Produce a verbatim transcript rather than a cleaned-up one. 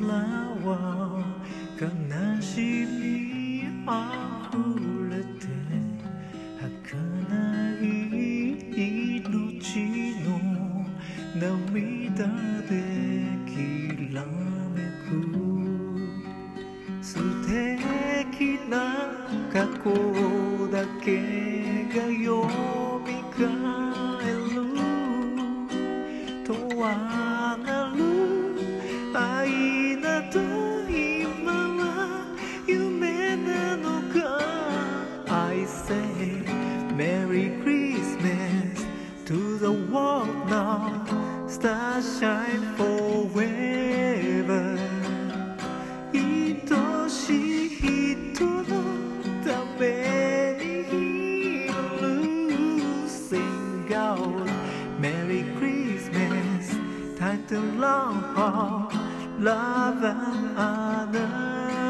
は悲しみあふれて儚い命の涙できらめく素敵な過去だけがよみがえるとはなる愛など今は夢なのか I say Merry Christmas to the world now Stars shine forever 愛しい人のためにいる Sing out Merry Christmas Time to love Love and honor